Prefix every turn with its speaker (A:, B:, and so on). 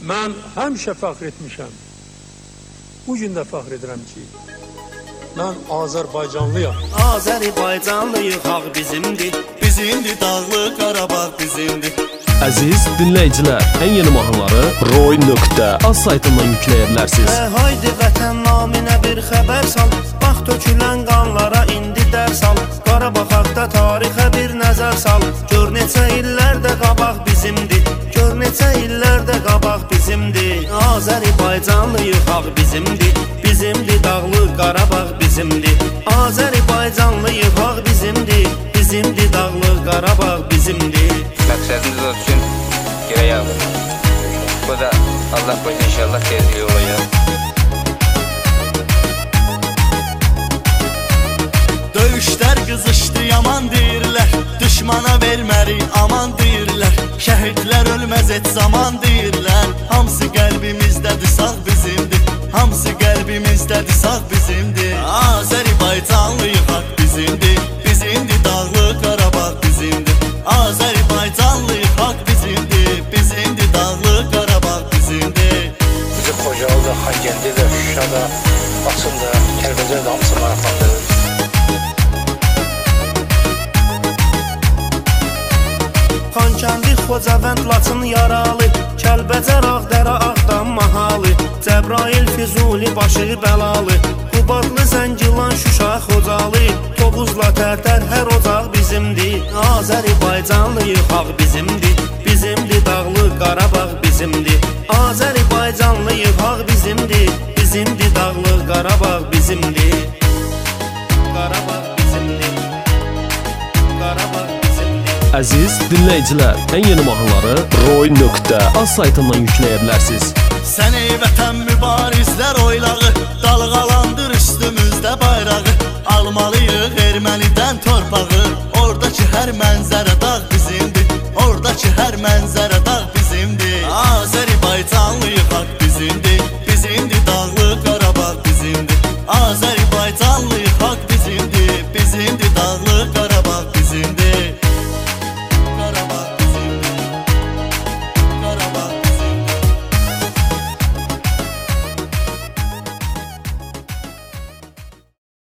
A: Mən həmişə fəxr etmişəm. Bu gün də fəxr edirəm ki, mən Azərbaycanlıyam.
B: Azərbaycanlıyıq, xalq bizimdir.
C: Bizimdir, Dağlı Qarabağ bizimdir.
D: Əziz dinləyicilər, ən yeni mahnıları roy.az saytından yükləyə bilərsiniz.
B: Haydi vətən naminə bir xəbər sal, bax tökülən qanlara indi dərs al. Qarabağ haqda tarixə bir nəzər sal, gör neçə illərdə qabaq bizimdir, gör neçə illərdə qabaq bizimdir. Azərbaycanlıyıq, xalq bizimdir, bizimdir, Dağlı Qarabağ bizimdir. Azərbaycanlıyıq, xalq bizimdir, bizimdir, Dağlı Qarabağ bizimdir.
E: Məqsədimiz o üçün girək alır. Bu da Allah qoysa inşallah tezliyi olacaq.
C: Döyüşlər qızışdı, yaman deyirlər, düşmana vermərik, aman deyirlər. Şəhidlər ölməz et zaman deyirlər. Hamısı qəlbimizdədir, sağ bizimdir. Hamısı qəlbimizdədir, sağ bizimdir. Azərbaycanlıyıq, haqq bizimdir, bizimdir, Dağlı Qarabağ bizimdir. Azərbaycanlıyıq, haqq bizimdir, bizimdir, Dağlı Qarabağ bizimdir.
F: Bizi Xocalıda, Xankəndidə, Şuşada, Laçında, Kəlbəcərdə hamısı maraqlandırır.
B: Xankəndi, Xocavənd, Laçın, Yaralı, Kəlbəcər, Ağdərə, Ağdam, Mahalı, Cəbrayil, Füzuli, başı bəlalı, Qubadlı, Zəngilan, Şuşa, Xocalı, Tovuzla, Tərtər, hər ocaq bizimdir. Azərbaycanlıyıq, xalq bizimdir, bizimdir, Dağlı Qarabağ bizimdir. Azərbaycanlıyıq, xalq bizimdir, bizimdir, Dağlı Qarabağ bizimdir. Qarabağ bizimdir, Qarabağ bizimdir.
D: Əziz dinləyicilər, ən yeni mahnıları roy.az saytından yükləyə bilərsiniz.
C: Sən ey vətən mübarizlər oylağı, dalğalandır üstümüzdə bayrağı. Almalıyıq Ermənidən torpağı, oradakı hər mənzərə